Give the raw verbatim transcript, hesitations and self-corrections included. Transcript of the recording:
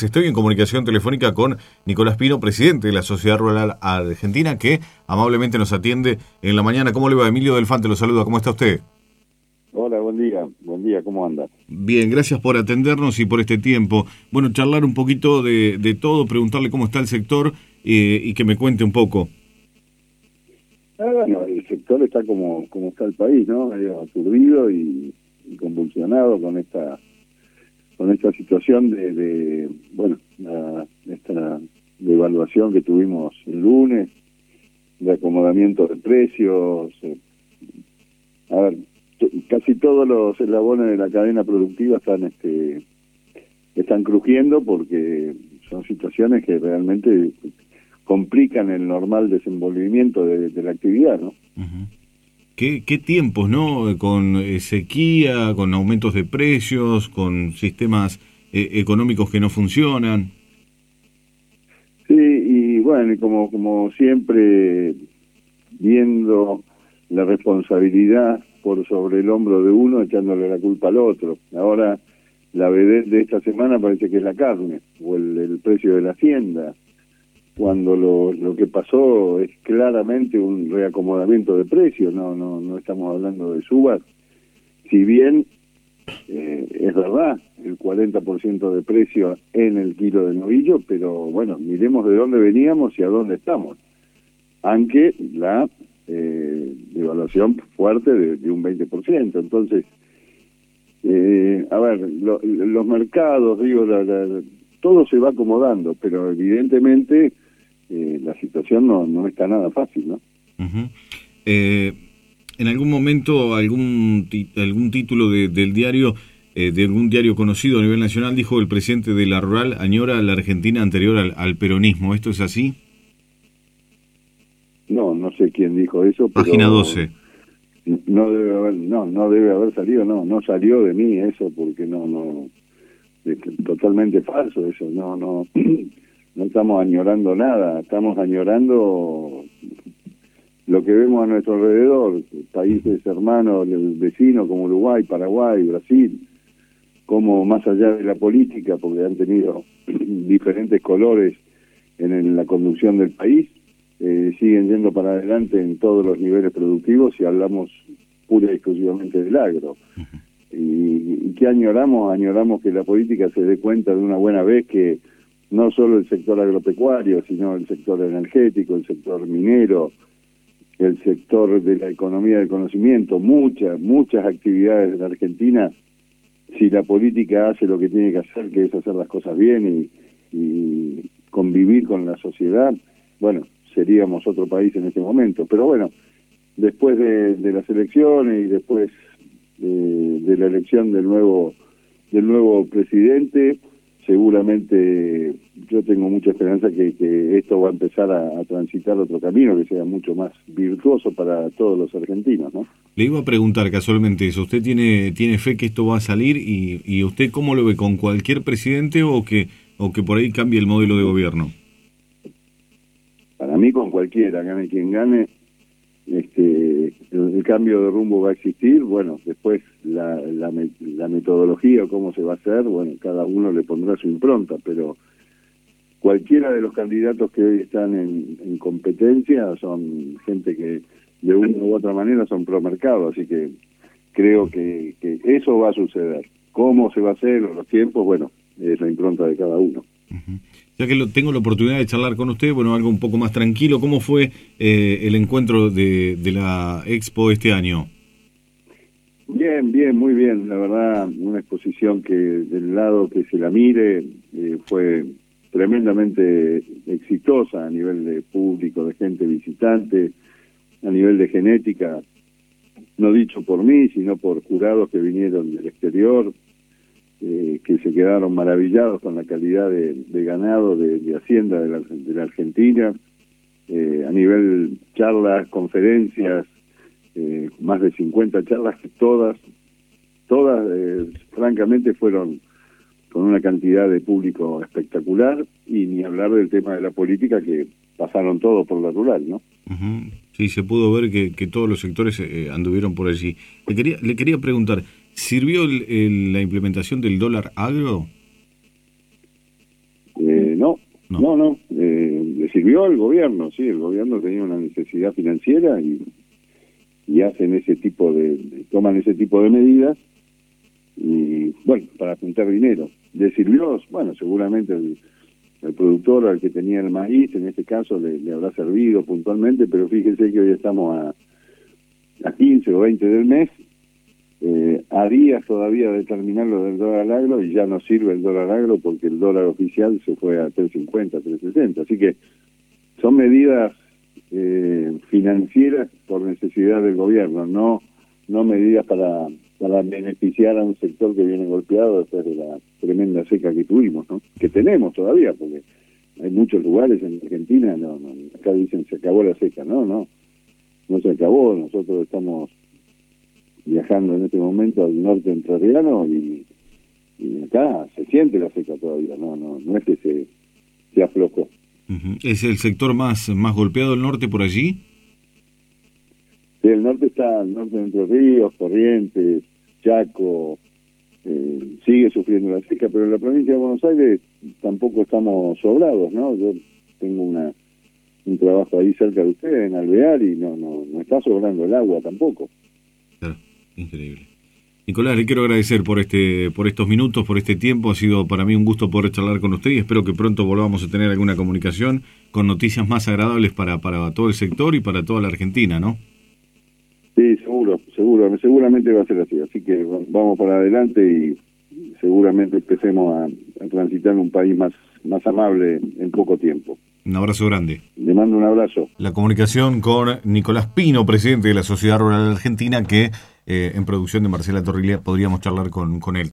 días. Estoy en comunicación telefónica con Nicolás Pino, presidente de la Sociedad Rural Argentina, que amablemente nos atiende en la mañana. ¿Cómo le va? Emilio Delfante lo saluda. ¿Cómo está usted? Hola, buen día. Buen día, ¿cómo anda? Bien, gracias por atendernos y por este tiempo. Bueno, charlar un poquito de, de todo, preguntarle cómo está el sector eh, y que me cuente un poco. Ah, bueno, el sector está como, como está el país, ¿no? Medio aturdido y, y convulsionado con esta con esta situación de, de bueno, la, esta devaluación que tuvimos el lunes, de acomodamiento de precios. Eh, a ver, t- casi todos los eslabones de la cadena productiva están este están crujiendo porque son situaciones que realmente complican el normal desenvolvimiento de, de la actividad, ¿no? Uh-huh. ¿Qué, qué tiempos, no? Con eh, sequía, con aumentos de precios, con sistemas eh, económicos que no funcionan. Sí, y bueno, y como, como siempre, viendo la responsabilidad por sobre el hombro de uno, echándole la culpa al otro. Ahora, la vedette de esta semana parece que es la carne, o el, el precio de la hacienda, cuando lo, lo que pasó es claramente un reacomodamiento de precios, no no no estamos hablando de subas, si bien eh, es verdad, el cuarenta por ciento de precio en el kilo de novillo, pero bueno, miremos de dónde veníamos y a dónde estamos, aunque la eh, devaluación fuerte de, de un veinte por ciento, entonces, eh, a ver, lo, los mercados, digo, la, la, todo se va acomodando, pero evidentemente eh, la situación no, no está nada fácil, ¿no? Uh-huh. Eh, en algún momento, algún algún título de, del diario, eh, de algún diario conocido a nivel nacional, dijo el presidente de la Rural añora la Argentina anterior al, al peronismo. ¿Esto es así? No, no sé quién dijo eso, pero Página doce. No debe haber, no, no debe haber salido, no, no salió de mí eso, porque no, no, es totalmente falso eso, no, no, no estamos añorando nada, estamos añorando lo que vemos a nuestro alrededor, países hermanos, vecinos como Uruguay, Paraguay, Brasil, como más allá de la política, porque han tenido diferentes colores en, en la conducción del país, eh, siguen yendo para adelante en todos los niveles productivos y hablamos pura y exclusivamente del agro. Y, y ¿qué añoramos? Añoramos que la política se dé cuenta de una buena vez que no solo el sector agropecuario, sino el sector energético, el sector minero, el sector de la economía del conocimiento, muchas, muchas actividades de la Argentina, si la política hace lo que tiene que hacer, que es hacer las cosas bien y, y convivir con la sociedad, bueno, seríamos otro país en este momento. Pero bueno, después de, de las elecciones y después de, de la elección del nuevo del nuevo presidente, seguramente yo tengo mucha esperanza que, que esto va a empezar a, a transitar otro camino que sea mucho más virtuoso para todos los argentinos, ¿no? Le iba a preguntar casualmente eso. ¿Usted tiene tiene fe que esto va a salir y, y usted cómo lo ve, con cualquier presidente o que o que por ahí cambie el modelo de gobierno? Para mí con cualquiera, gane quien gane, este el, el cambio de rumbo va a existir. Bueno, después la, la, la metodología o cómo se va a hacer, bueno, cada uno le pondrá su impronta, pero cualquiera de los candidatos que hoy están en, en competencia son gente que de una u otra manera son pro mercado, así que creo que, que eso va a suceder. ¿Cómo se va a hacer los tiempos? Bueno, es la impronta de cada uno. Uh-huh. Ya que lo, tengo la oportunidad de charlar con usted, bueno, algo un poco más tranquilo, ¿cómo fue eh, el encuentro de, de la Expo este año? Bien, bien, muy bien, la verdad, una exposición que del lado que se la mire eh, fue tremendamente exitosa a nivel de público, de gente visitante, a nivel de genética, no dicho por mí, sino por jurados que vinieron del exterior, eh, que se quedaron maravillados con la calidad de, de ganado de, de Hacienda de la, de la Argentina, eh, a nivel charlas, conferencias, eh, más de cincuenta charlas que todas, todas eh, francamente fueron con una cantidad de público espectacular, y ni hablar del tema de la política, que pasaron todos por la rural, ¿no? Uh-huh. Sí, se pudo ver que, que todos los sectores eh, anduvieron por allí. Le quería, le quería preguntar, ¿sirvió el, el, la implementación del dólar agro? No, no, no eh, le sirvió al gobierno, sí, el gobierno tenía una necesidad financiera y, y hacen ese tipo de, de, toman ese tipo de medidas y, bueno, para juntar dinero. ¿Le sirvió? Bueno, seguramente el, el productor al que tenía el maíz, en este caso, le, le habrá servido puntualmente, pero fíjense que hoy estamos a, a quince o veinte del mes, Eh, a días todavía de terminar lo del dólar agro y ya no sirve el dólar agro porque el dólar oficial se fue a tres cincuenta, tres sesenta. Así que son medidas eh, financieras por necesidad del gobierno, no no medidas para, para beneficiar a un sector que viene golpeado después de la tremenda seca que tuvimos, ¿no? Que tenemos todavía, porque hay muchos lugares en Argentina, no, no, acá dicen se acabó la seca, no, no, no se acabó, nosotros estamos viajando en este momento al norte entrerriano y, y acá se siente la seca todavía, no no no es que se, se aflojó. Uh-huh. ¿Es el sector más más golpeado del norte por allí? Sí, el norte está, el norte de Entre Ríos, Corrientes, Chaco, eh, sigue sufriendo la seca, pero en la provincia de Buenos Aires tampoco estamos sobrados, ¿no? Yo tengo una un trabajo ahí cerca de ustedes, en Alvear, y no no no está sobrando el agua tampoco. Claro. Increíble. Nicolás, le quiero agradecer por este por estos minutos, por este tiempo. Ha sido para mí un gusto poder charlar con usted y espero que pronto volvamos a tener alguna comunicación con noticias más agradables para, para todo el sector y para toda la Argentina, ¿no? Sí, seguro, seguro, seguramente va a ser así. Así que vamos para adelante y seguramente empecemos a, a transitar un país más, más amable en poco tiempo. Un abrazo grande. Le mando un abrazo. La comunicación con Nicolás Pino, presidente de la Sociedad Rural Argentina, que eh, en producción de Marcela Torrilia podríamos charlar con, con él.